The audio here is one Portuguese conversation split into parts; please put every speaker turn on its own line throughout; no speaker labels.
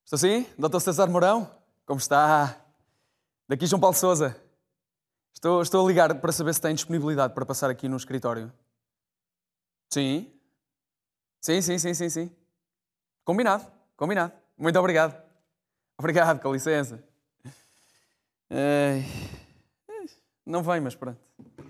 Estou sim? Dr. César Mourão? Como está? Daqui João Paulo Sousa. Estou a ligar para saber se tem disponibilidade para passar aqui no escritório. Sim? Sim. Combinado. Muito obrigado. Obrigado, com licença. Não vem, mas pronto.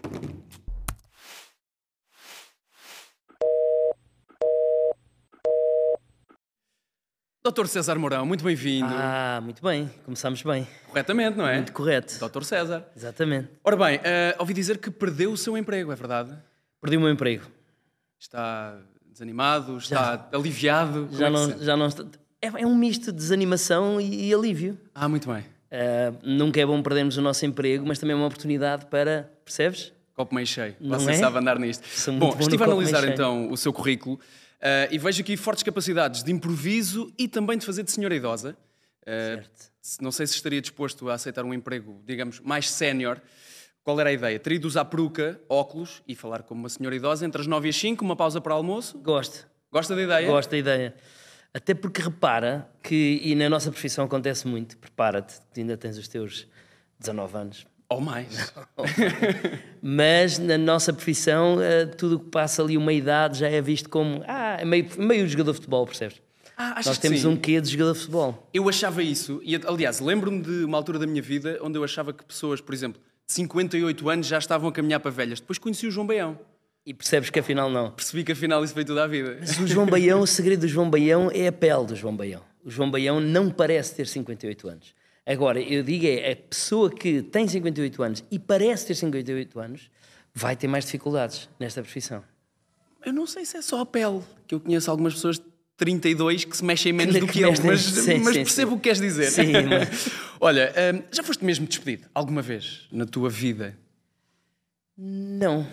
Dr. César Mourão, muito bem-vindo.
Muito bem. Começamos bem.
Corretamente, não é?
Muito correto.
Dr. César.
Exatamente.
Ora bem, ouvi dizer que perdeu o seu emprego, é verdade?
Perdi o meu emprego.
Está desanimado? Está aliviado?
Já não está... É um misto de desanimação e alívio.
Muito bem.
Nunca é bom perdermos o nosso emprego, mas também é uma oportunidade para... Percebes?
Copo meio cheio.
Não
Você
é?
sabe andar nisto. Bom, estive a analisar então o seu currículo e vejo aqui fortes capacidades de improviso e também de fazer de senhora idosa.
Certo.
Não sei se estaria disposto a aceitar um emprego, digamos, mais sénior. Qual era a ideia? Teria de usar peruca, óculos e falar como uma senhora idosa entre as 9 e as 5, uma pausa para almoço?
Gosto.
Gosta da ideia?
Gosto da ideia. Até porque repara que, e na nossa profissão acontece muito, prepara-te, que ainda tens os teus 19 anos.
Ou mais.
Mas na nossa profissão, tudo o que passa ali uma idade já é visto como é meio jogador de futebol, percebes? Nós temos um quê de jogador de futebol.
Eu achava isso, e aliás, lembro-me de uma altura da minha vida onde eu achava que pessoas, por exemplo, de 58 anos já estavam a caminhar para velhas. Depois conheci o João Baião.
E percebes que afinal não.
Percebi que afinal isso veio tudo à vida.
Mas o João Baião, o segredo do João Baião é a pele do João Baião. O João Baião não parece ter 58 anos. Agora, eu digo a pessoa que tem 58 anos e parece ter 58 anos vai ter mais dificuldades nesta profissão.
Eu não sei se é só a pele, que eu conheço algumas pessoas de 32 que se mexem menos do que eu,
sim,
mas percebo o que queres dizer.
Sim, mas...
Olha, já foste mesmo despedido alguma vez na tua vida?
Não.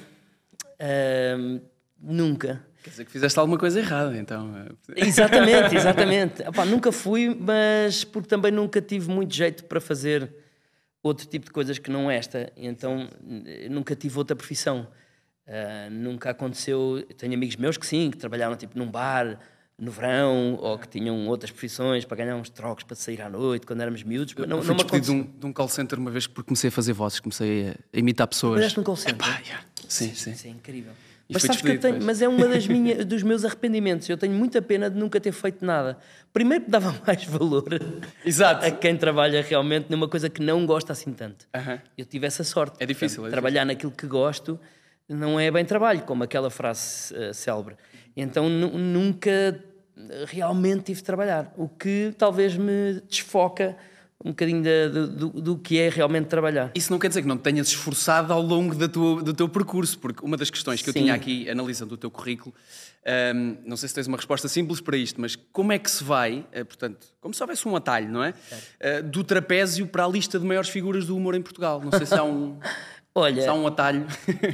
Nunca.
Quer dizer que fizeste alguma coisa errada, então.
Exatamente. Nunca fui, mas porque também nunca tive muito jeito para fazer outro tipo de coisas que não esta. Então nunca tive outra profissão. Nunca aconteceu. Tenho amigos meus que sim, que trabalharam tipo num bar no verão, ou que tinham outras profissões para ganhar uns trocos para sair à noite quando éramos miúdos. Mas não
fui
me aconteceu.
de um call center uma vez porque comecei a fazer vozes, comecei a imitar pessoas.
Trabalhaste num call center?
Sim.
Isso é incrível.
E
Mas
foi
sabes que eu
despedido,
tenho, mas é uma dos meus arrependimentos. Eu tenho muita pena de nunca ter feito nada. Primeiro que dava mais valor
Exato.
a quem trabalha realmente numa coisa que não gosta assim tanto. Eu tive essa sorte.
É difícil.
Portanto, trabalhar naquilo que gosto não é bem trabalho, como aquela frase célebre. Então nunca realmente tive de trabalhar, o que talvez me desfoca um bocadinho do que é realmente trabalhar.
Isso não quer dizer que não te tenhas esforçado ao longo do teu percurso, porque uma das questões que eu tinha aqui, analisando o teu currículo, não sei se tens uma resposta simples para isto, mas como é que se vai, portanto, como se houvesse um atalho, não é? Do trapézio para a lista de maiores figuras do humor em Portugal. Não sei se há um, se há um atalho.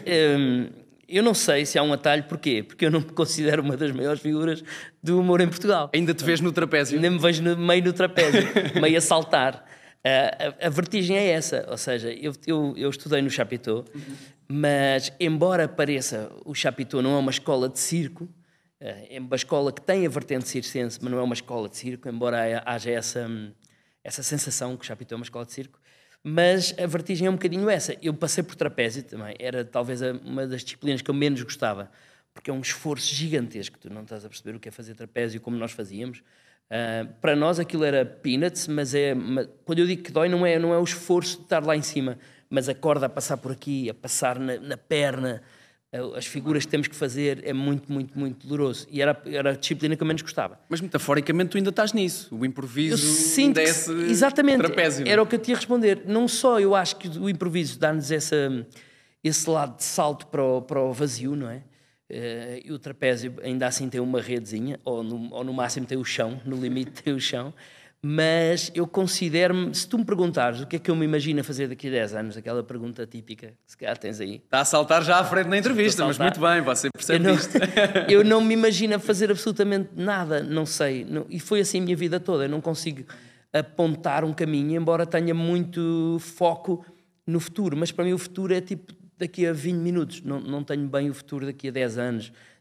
Eu não sei se há um atalho, porquê? Porque eu não me considero uma das maiores figuras do humor em Portugal.
Ainda te vês no trapézio?
Ainda me vejo meio no trapézio, meio a saltar. A vertigem é essa, ou seja, eu estudei no Chapitão, mas embora pareça, o Chapitão não é uma escola de circo, é uma escola que tem a vertente circense, mas não é uma escola de circo, embora haja essa sensação que o Chapitão é uma escola de circo. Mas a vertigem é um bocadinho essa. Eu passei por trapézio também. Era talvez uma das disciplinas que eu menos gostava. Porque é um esforço gigantesco. Tu não estás a perceber o que é fazer trapézio como nós fazíamos. Para nós aquilo era peanuts, mas quando eu digo que dói não é o esforço de estar lá em cima, mas a corda a passar por aqui, a passar na perna, as figuras que temos que fazer é muito, muito, muito doloroso. E era a disciplina que eu menos gostava.
Mas metaforicamente tu ainda estás nisso. O improviso
sinto
desse
exatamente,
trapézio.
Era o que eu te ia responder. Não só eu acho que o improviso dá-nos esse lado de salto para o vazio, não é? E o trapézio ainda assim tem uma redezinha, ou no máximo tem o chão, no limite tem o chão. Mas eu considero-me, se tu me perguntares o que é que eu me imagino a fazer daqui a 10 anos, aquela pergunta típica que se calhar tens aí.
Está a saltar já à frente na entrevista, mas muito bem, você percebe isto.
Eu não me imagino a fazer absolutamente nada, não sei. E foi assim a minha vida toda. Eu não consigo apontar um caminho, embora tenha muito foco no futuro. Mas para mim o futuro é tipo daqui a 20 minutos. Não tenho bem o futuro daqui a 10 anos,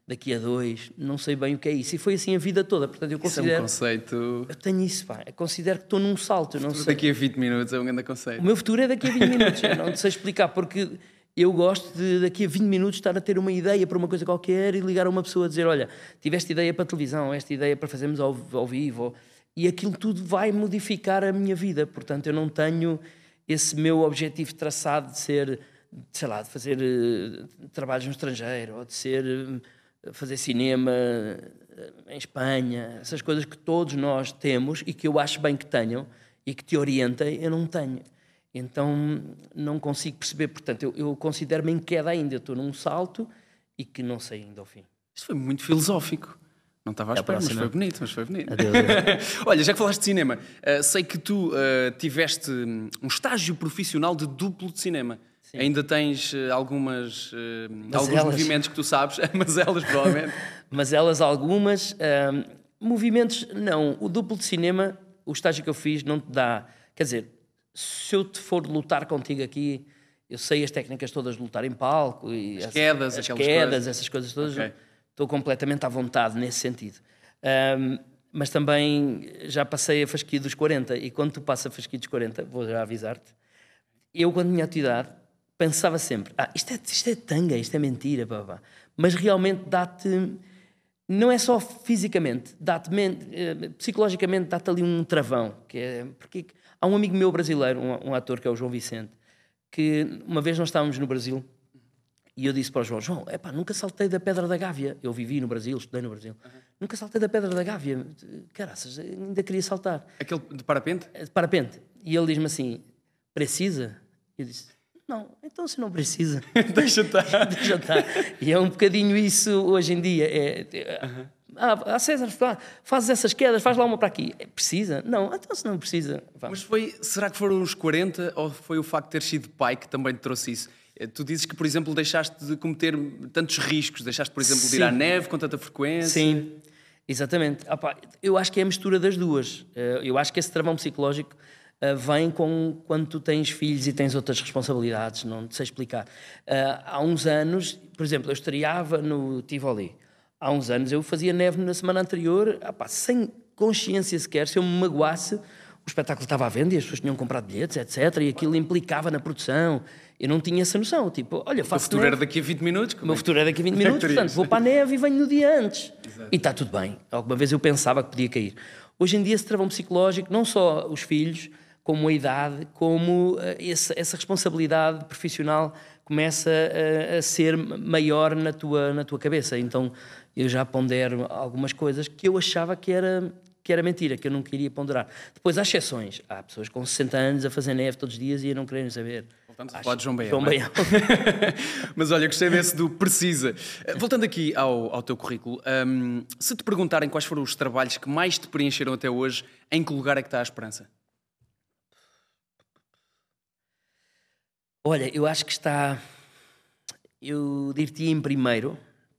daqui a 2, não sei bem o que é isso. E foi assim a vida toda. Portanto, eu considero...
Isso é um conceito...
Eu tenho isso, pá. Eu considero que estou num salto. Eu não sei.
Daqui a 20 minutos é um grande conceito.
O meu futuro é daqui a 20 minutos. Eu não sei explicar, porque eu gosto de daqui a 20 minutos estar a ter uma ideia para uma coisa qualquer e ligar a uma pessoa a dizer, olha, tiveste ideia para televisão, esta ideia para fazermos ao vivo, e aquilo tudo vai modificar a minha vida. Portanto, eu não tenho esse meu objetivo traçado de ser, sei lá, de fazer trabalhos no estrangeiro, ou de ser fazer cinema em Espanha, essas coisas que todos nós temos e que eu acho bem que tenham e que te orientem, eu não tenho. Então não consigo perceber, portanto eu considero-me em queda ainda, eu estou num salto e que não sei ainda ao fim.
Isto foi muito filosófico. Não estava à espera, mas foi bonito,
Adeus.
Olha, já que falaste de cinema, sei que tu tiveste um estágio profissional de duplo de cinema. Sim. Ainda tens alguns movimentos que tu sabes, mas elas provavelmente.
Mas elas algumas, movimentos não. O duplo de cinema, o estágio que eu fiz não te dá, quer dizer, se eu te for lutar contigo aqui, eu sei as técnicas todas de lutar em palco e
as quedas,
essas coisas todas. Okay. Estou completamente à vontade nesse sentido. Mas também já passei a fasquia dos 40 e quando tu passas a fasquia dos 40, vou já avisar-te, eu quando tinha a tua idade pensava sempre, isto é tanga, isto é mentira, babá. Mas realmente dá-te, não é só fisicamente, dá-te psicologicamente dá-te ali um travão, porque há um amigo meu brasileiro, um ator que é o João Vicente, que uma vez nós estávamos no Brasil e eu disse para o João, nunca saltei da Pedra da Gávea. Eu vivi no Brasil, estudei no Brasil. Nunca saltei da Pedra da Gávea. Caraças, ainda queria saltar.
Aquele de parapente?
De parapente. E ele diz-me assim, precisa? Eu disse, não, então se não precisa...
Deixa estar.
Deixa estar. E é um bocadinho isso hoje em dia. César, fazes essas quedas, faz lá uma para aqui. Precisa? Não, então se não precisa...
Vamos. Mas será que foram os 40 ou foi o facto de ter sido pai que também te trouxe isso? Tu dizes que, por exemplo, deixaste de cometer tantos riscos, deixaste, por exemplo, de ir à neve com tanta frequência.
Sim, exatamente. Eu acho que é a mistura das duas. Eu acho que esse travão psicológico vem quando tu tens filhos e tens outras responsabilidades, não te sei explicar. Há uns anos, por exemplo, eu estreava no Tivoli. Há uns anos eu fazia neve na semana anterior, sem consciência sequer, se eu me magoasse, o espetáculo estava à venda e as pessoas tinham comprado bilhetes, etc. E aquilo implicava na produção. Eu não tinha essa noção. Tipo, olha, faço.
O futuro era daqui a 20 minutos?
O meu futuro é daqui a 20 minutos, portanto, vou para a neve e venho no dia antes. Exato. E está tudo bem. Alguma vez eu pensava que podia cair. Hoje em dia, esse travão psicológico, não só os filhos, como a idade, como essa responsabilidade profissional começa a ser maior na tua cabeça. Então, eu já pondero algumas coisas que eu achava que era mentira, que eu não queria ponderar. Depois há exceções. Há pessoas com 60 anos a fazer neve todos os dias e a não quererem saber.
Voltamos a falar de João Baião. Mas olha, gostei desse do precisa. Voltando aqui ao teu currículo, se te perguntarem quais foram os trabalhos que mais te preencheram até hoje, em que lugar é que está a Esperança?
Olha, eu acho que está... Eu diria em primeiro...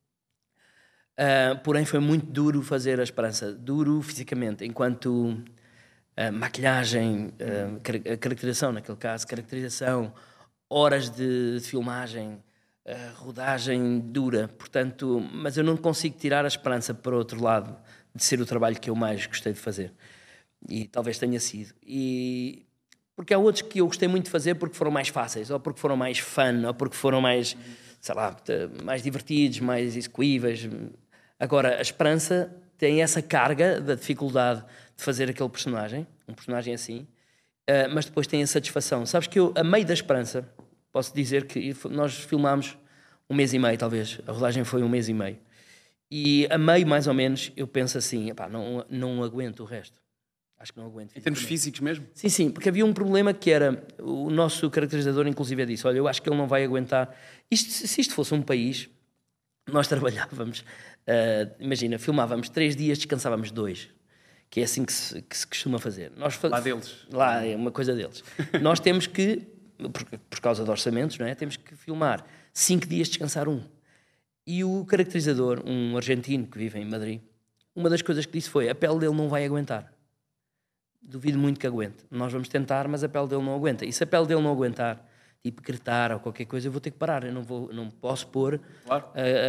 porém foi muito duro fazer a Esperança, duro fisicamente, enquanto maquilhagem, caracterização, naquele caso, caracterização, horas de filmagem, rodagem dura, portanto, mas eu não consigo tirar a Esperança para o outro lado de ser o trabalho que eu mais gostei de fazer, e talvez tenha sido, porque há outros que eu gostei muito de fazer porque foram mais fáceis, ou porque foram mais fun, ou porque foram mais, sei lá, mais divertidos, mais execuíveis. Agora, a Esperança tem essa carga da dificuldade de fazer aquele personagem, um personagem assim, mas depois tem a satisfação. Sabes que eu, a meio da Esperança, posso dizer que nós filmámos 1 mês e meio, talvez. A rodagem foi 1 mês e meio. E a meio, mais ou menos, eu penso assim, não aguento o resto. Acho que não aguento.
Em termos físicos mesmo?
Sim, porque havia um problema que era, o nosso caracterizador inclusive disse, olha, eu acho que ele não vai aguentar. Se isto fosse um país, nós trabalhávamos, imagina, filmávamos 3 dias, descansávamos 2, que é assim que se costuma fazer.
Lá deles.
Lá é uma coisa deles. Nós temos que, por causa de orçamentos, não é? Temos que filmar 5 dias, descansar 1. E o caracterizador, um argentino que vive em Madrid, uma das coisas que disse foi, a pele dele não vai aguentar. Duvido muito que aguente. Nós vamos tentar, mas a pele dele não aguenta. E se a pele dele não aguentar, tipo gritar ou qualquer coisa, eu vou ter que parar. Eu não posso pôr
Claro.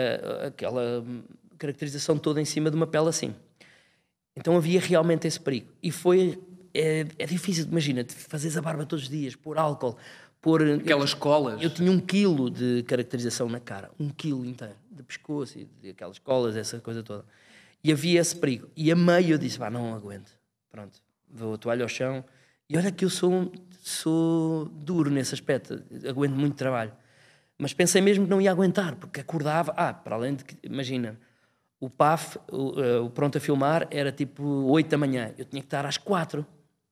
aquela caracterização toda em cima de uma pele assim. Então havia realmente esse perigo. E é difícil, imagina, fazeres a barba todos os dias, pôr álcool, pôr...
Aquelas colas.
Eu tinha 1 quilo de caracterização na cara, 1 quilo inteiro, de pescoço e de aquelas colas, essa coisa toda. E havia esse perigo. E a meio eu disse, não aguento. Pronto, vou a toalha ao chão. E olha que eu sou duro nesse aspecto, aguento muito trabalho. Mas pensei mesmo que não ia aguentar, porque acordava... para além de que, imagina, o PAF, o Pronto a Filmar, era tipo 8 da manhã. Eu tinha que estar às 4.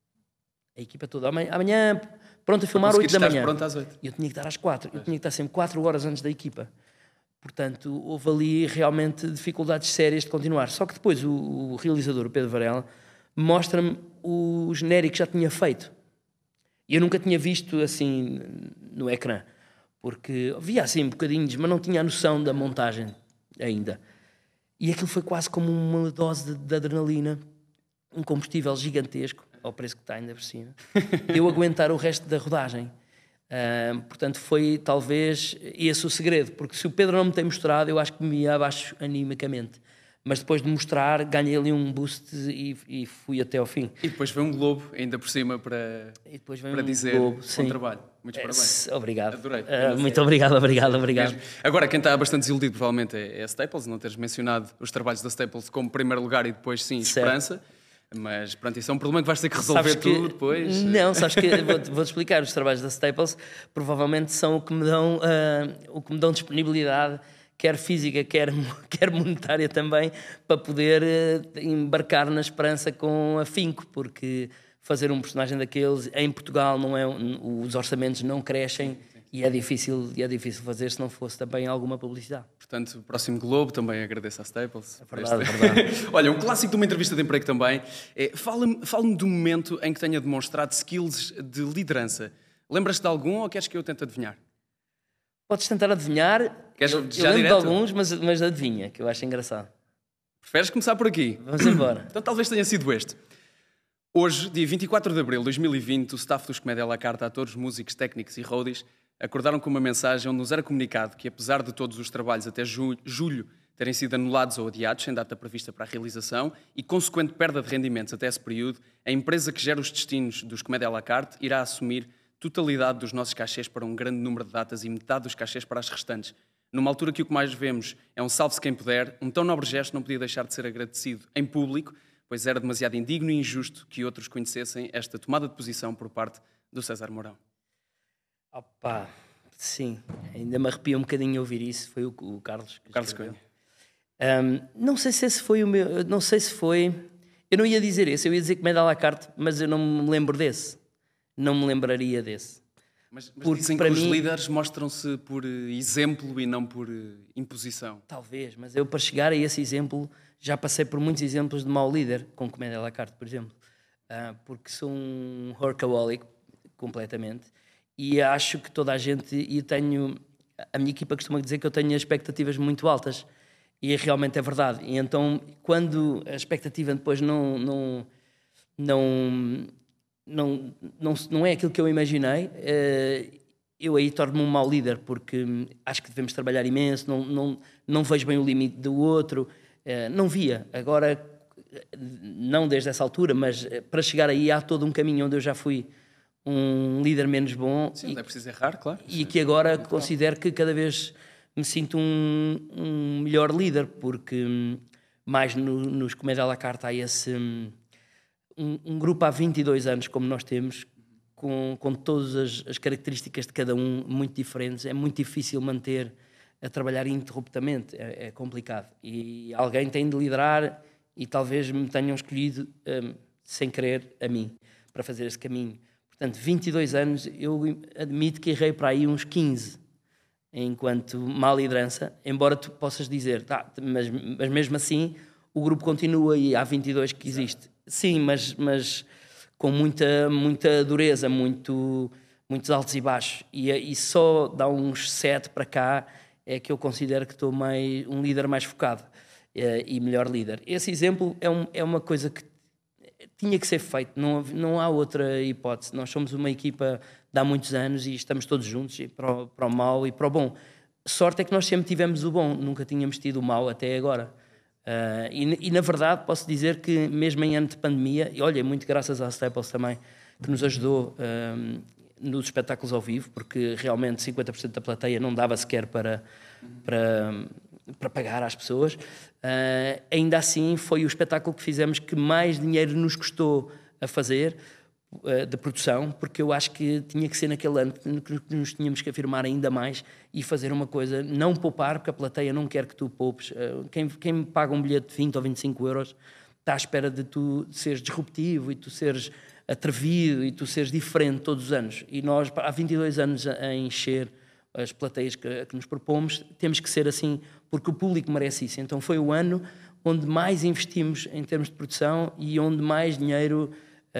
A equipa toda, amanhã, Pronto a Filmar, 8 da manhã.
Pronto às 8.
E eu tinha que estar às 4. Eu tinha que estar sempre 4 horas antes da equipa. Portanto, houve ali realmente dificuldades sérias de continuar. Só que depois o realizador, o Pedro Varela, mostra-me o genérico que já tinha feito. E eu nunca tinha visto assim no ecrã. Porque via assim bocadinhos, mas não tinha a noção da montagem ainda. E aquilo foi quase como uma dose de adrenalina, um combustível gigantesco, ao preço que está ainda por cima, eu aguentar o resto da rodagem. Portanto, foi talvez esse o segredo, porque se o Pedro não me tem mostrado, eu acho que me ia abaixo animicamente. Mas depois de mostrar, ganhei ali um boost e fui até ao fim.
E depois veio um globo, ainda por cima, para dizer
globo,
bom trabalho. Muitos parabéns.
Obrigado.
Adorei.
Muito obrigado.
Mesmo. Agora, quem está bastante desiludido provavelmente é a Staples, não teres mencionado os trabalhos da Staples como primeiro lugar e depois sim, Esperança. Mas pronto, isso é um problema que vais ter que resolver tu depois.
Não, sabes que vou-te explicar. Os trabalhos da Staples provavelmente são o que me dão disponibilidade, quer física, quer monetária também, para poder embarcar na Esperança com afinco, porque fazer um personagem daqueles em Portugal os orçamentos não crescem. E é difícil fazer se não fosse também alguma publicidade.
Portanto, o próximo Globo também agradeço à Staples.
É verdade.
Olha, um clássico de uma entrevista de emprego também. Fala-me do momento em que tenha demonstrado skills de liderança. Lembras-te de algum ou queres que eu tente adivinhar?
Podes tentar adivinhar. Eu lembro de alguns, mas adivinha, que eu acho engraçado.
Preferes começar por aqui?
Vamos embora.
Então talvez tenha sido este. Hoje, dia 24 de abril de 2020, o staff dos Comédia à la carte, atores, músicos, técnicos e roadies, acordaram com uma mensagem onde nos era comunicado que, apesar de todos os trabalhos até julho terem sido anulados ou adiados, sem data prevista para a realização, e consequente perda de rendimentos até esse período, a empresa que gera os destinos dos Comédia à la carte irá assumir totalidade dos nossos cachês para um grande número de datas e metade dos cachês para as restantes. Numa altura que o que mais vemos é um salve-se quem puder, um tão nobre gesto não podia deixar de ser agradecido em público, pois era demasiado indigno e injusto que outros conhecessem esta tomada de posição por parte do César Mourão.
Opa, sim, ainda me arrepia um bocadinho ouvir isso. Foi o Carlos que
Carlos Cunha.
Não sei se esse foi o meu. Não sei se foi. Eu não ia dizer esse, eu ia dizer Comédia à la carte, mas eu não me lembro desse. Não me lembraria desse.
Mas dizem que os líderes mostram-se por exemplo e não por imposição.
Talvez, mas eu para chegar a esse exemplo já passei por muitos exemplos de mau líder, com Comédia à la carte, por exemplo. Porque sou um workaholic completamente. E acho que toda a gente, a minha equipa costuma dizer que eu tenho expectativas muito altas, e realmente é verdade. E então, quando a expectativa depois não é aquilo que eu imaginei, eu aí torno-me um mau líder, porque acho que devemos trabalhar imenso, não vejo bem o limite do outro, não via. Agora, não desde essa altura, mas para chegar aí há todo um caminho onde eu já fui um líder menos bom.
Sim, é preciso errar, claro.
E que agora considero que cada vez me sinto um melhor líder, porque mais nos Comédia à la carte há esse... Um grupo há 22 anos, como nós temos, com todas as características de cada um muito diferentes, é muito difícil manter a trabalhar ininterruptamente, é complicado. E alguém tem de liderar, e talvez me tenham escolhido, sem querer, a mim, para fazer esse caminho. Portanto, 22 anos, eu admito que errei para aí uns 15, enquanto má liderança, embora tu possas dizer, mas mesmo assim, o grupo continua e há 22 que existe. Sim, mas com muita dureza, muitos altos e baixos. E só dá uns 7 para cá é que eu considero que estou um líder mais focado e melhor líder. Esse exemplo é uma coisa que tinha que ser feito, não há outra hipótese. Nós somos uma equipa de há muitos anos e estamos todos juntos, e para o mau e para o bom. Sorte é que nós sempre tivemos o bom, nunca tínhamos tido o mau até agora. E na verdade posso dizer que mesmo em ano de pandemia, e olha, muito graças à Staples também, que nos ajudou nos espetáculos ao vivo, porque realmente 50% da plateia não dava sequer para pagar às pessoas. Ainda assim foi o espetáculo que fizemos que mais dinheiro nos custou a fazer, de produção, porque eu acho que tinha que ser naquele ano que nos tínhamos que afirmar ainda mais e fazer uma coisa, não poupar, porque a plateia não quer que tu poupes. Quem me paga um bilhete de 20 ou 25 euros está à espera de tu seres disruptivo e tu seres atrevido e tu seres diferente todos os anos. E nós, há 22 anos a encher as plateias que nos propomos, temos que ser assim, porque o público merece isso. Então foi o ano onde mais investimos em termos de produção e onde mais dinheiro,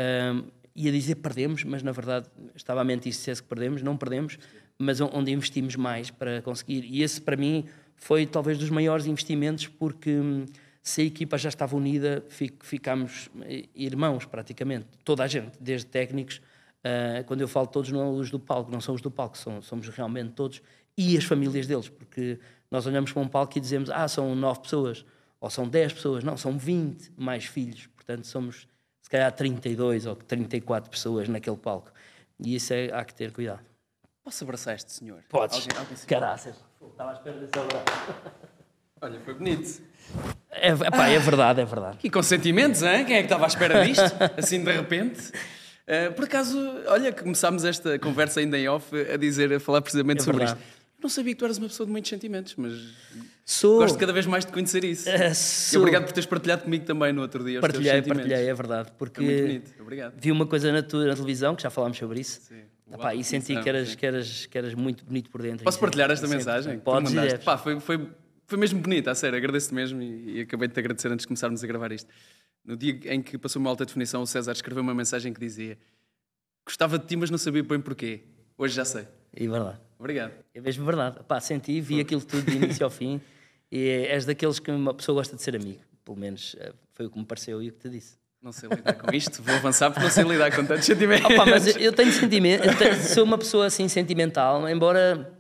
ia dizer perdemos, mas na verdade estava a mentir se dissesse que perdemos, não perdemos, mas onde investimos mais para conseguir. E esse para mim foi talvez dos maiores investimentos, porque se a equipa já estava unida, ficámos irmãos praticamente, toda a gente, desde técnicos. Quando eu falo todos, não é os do palco, não são os do palco, somos realmente todos, e as famílias deles, porque nós olhamos para um palco e dizemos, são 9 pessoas, ou são 10 pessoas, não, são 20 mais filhos, portanto somos se calhar 32 ou 34 pessoas naquele palco, e isso há que ter cuidado.
Posso abraçar este senhor?
Podes, caraças, estava à espera desse abraço.
Olha, foi bonito.
É verdade, é verdade.
Que consentimentos, hein? Quem é que estava à espera disto, assim de repente? Por acaso, olha, começámos esta conversa ainda em off a falar precisamente sobre isto. Eu não sabia que tu eras uma pessoa de muitos sentimentos, mas gosto cada vez mais de conhecer isso. E obrigado por teres partilhado comigo também no outro dia os teus sentimentos. Partilhei,
é verdade. Porque
muito bonito, obrigado.
Vi uma coisa na televisão, que já falámos sobre isso.
Sim.
E senti que eras muito bonito por dentro.
Posso partilhar esta mensagem?
Podes dizer.
Foi mesmo bonito, a sério, agradeço-te mesmo e acabei de te agradecer antes de começarmos a gravar isto. No dia em que passou uma alta definição, o César escreveu uma mensagem que dizia: gostava de ti, mas não sabia bem porquê. Hoje já sei.
É verdade.
Obrigado.
É mesmo verdade. Senti, vi aquilo tudo de início ao fim e és daqueles que uma pessoa gosta de ser amigo. Pelo menos foi o que me pareceu e o que te disse.
Não sei lidar com isto, vou avançar porque não sei lidar com tantos sentimentos.
Mas eu tenho sentimento, sou uma pessoa assim sentimental, embora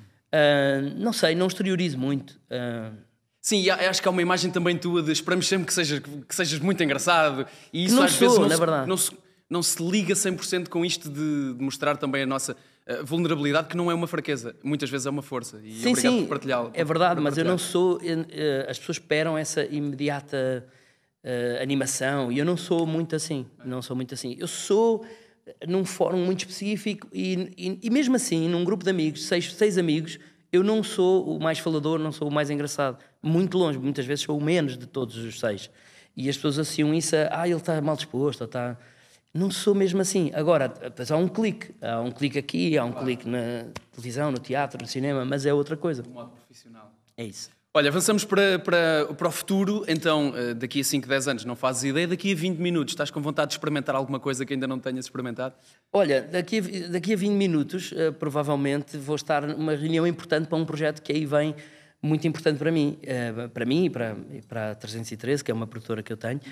não sei, não exteriorizo muito.
Sim, acho que há uma imagem também tua de esperamos sempre que sejas muito engraçado e isso
não
às vezes
não
se liga 100% com isto de mostrar também a nossa vulnerabilidade, que não é uma fraqueza, muitas vezes é uma força. E
sim,
obrigado por partilhá-lo.
É verdade, mas eu não sou. As pessoas esperam essa imediata animação e eu não sou muito assim. Não sou muito assim. Eu sou num fórum muito específico e mesmo assim, num grupo de amigos, seis amigos, eu não sou o mais falador, não sou o mais engraçado. Muito longe, muitas vezes sou o menos de todos os 6. E as pessoas associam isso a ele está mal disposto, ou está... Não sou mesmo assim. Agora, há um clique aqui, há um clique na televisão, no teatro, no cinema, mas é outra coisa.
De modo profissional.
É isso.
Olha, avançamos para o futuro, então daqui a 5, 10 anos não fazes ideia, daqui a 20 minutos estás com vontade de experimentar alguma coisa que ainda não tenhas experimentado?
Olha, daqui a 20 minutos provavelmente vou estar numa reunião importante para um projeto que aí vem muito importante para mim e para a 313, que é uma produtora que eu tenho,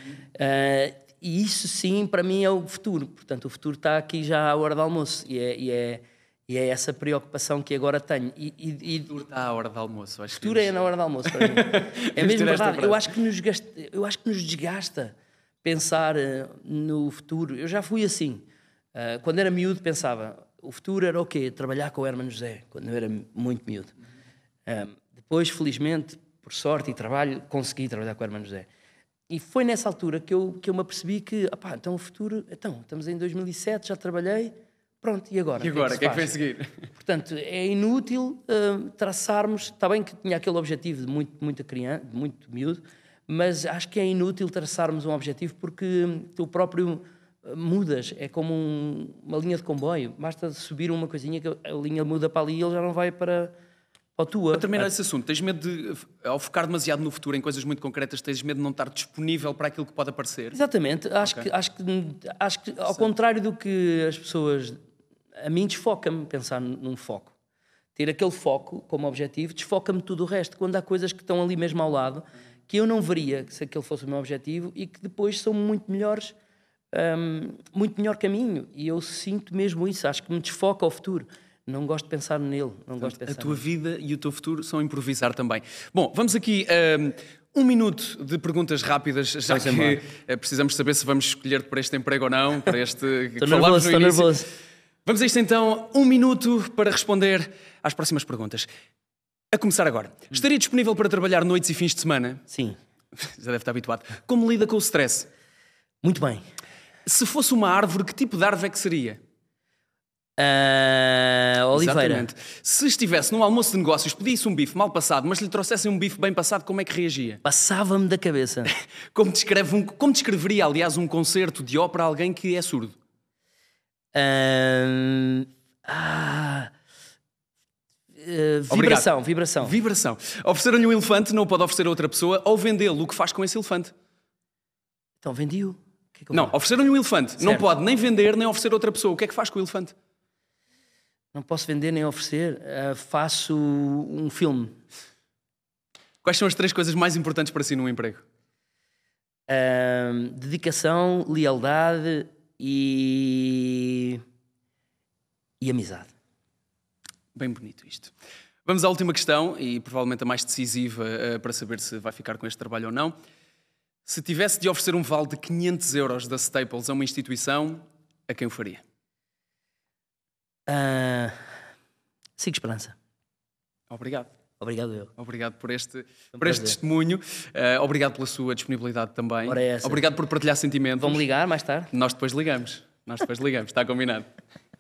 e isso sim para mim é o futuro, portanto o futuro está aqui já à hora do almoço e é essa preocupação que agora tenho.
O futuro está à hora do almoço. O
futuro é na hora do almoço para mim. É mesmo verdade. Eu acho que nos desgasta pensar no futuro. Eu já fui assim. Quando era miúdo pensava, o futuro era o quê? Trabalhar com o Hermano José, quando eu era muito miúdo. Depois, felizmente, por sorte e trabalho, consegui trabalhar com o Hermano José. E foi nessa altura que eu me apercebi que, então o futuro... Então, estamos em 2007, já trabalhei... Pronto, e agora?
E agora? O que é que vem a seguir?
Portanto, é inútil traçarmos... Está bem que tinha aquele objetivo de muita criança, de muito miúdo, mas acho que é inútil traçarmos um objetivo porque tu próprio mudas. É como uma linha de comboio. Basta subir uma coisinha que a linha muda para ali e ele já não vai para a tua.
Para terminar esse assunto, tens medo de, ao focar demasiado no futuro, em coisas muito concretas, tens medo de não estar disponível para aquilo que pode aparecer?
Exatamente. Acho que ao contrário do que as pessoas... A mim desfoca-me pensar num foco. Ter aquele foco como objetivo desfoca-me tudo o resto. Quando há coisas que estão ali mesmo ao lado, que eu não veria se aquele fosse o meu objetivo e que depois são muito melhores muito melhor caminho. E eu sinto mesmo isso. Acho que me desfoca ao futuro. Não gosto de pensar nele. Não gosto de pensar
a tua vida e o teu futuro são improvisar também. Bom, vamos aqui... 1 minuto de perguntas rápidas, já que precisamos saber se vamos escolher para este emprego ou não, para este que falámos no início.
Nervoso.
Vamos a isto então, 1 minuto para responder às próximas perguntas. A começar agora. Estaria disponível para trabalhar noites e fins de semana?
Sim.
Já deve estar habituado. Como lida com o stress?
Muito bem.
Se fosse uma árvore, que tipo de árvore é que seria?
Oliveira.
Exatamente. Se estivesse num almoço de negócios, pedisse um bife mal passado, mas lhe trouxessem um bife bem passado, como é que reagia?
Passava-me da cabeça.
Como descreveria, aliás, um concerto de ópera a alguém que é surdo?
Vibração.
Vibração. Oferecer-lhe um elefante não o pode oferecer a outra pessoa, ou vendê-lo, o que faz com esse elefante?
Então, vendi-o.
Não, oferecer-lhe um elefante.
Certo.
Não pode nem vender, nem oferecer a outra pessoa. O que é que faz com o elefante?
Não posso vender nem oferecer. Faço um filme.
Quais são as 3 coisas mais importantes para si num emprego?
Dedicação, lealdade e amizade.
Bem bonito isto. Vamos à última questão, e provavelmente a mais decisiva para saber se vai ficar com este trabalho ou não. Se tivesse de oferecer um vale de 500 euros da Staples a uma instituição, a quem o faria?
Sigo Esperança.
Obrigado.
Obrigado eu.
Obrigado por este testemunho. Obrigado pela sua disponibilidade também.
Ora é essa.
Obrigado por partilhar sentimentos.
Vamos ligar mais tarde?
Nós depois ligamos. Está combinado.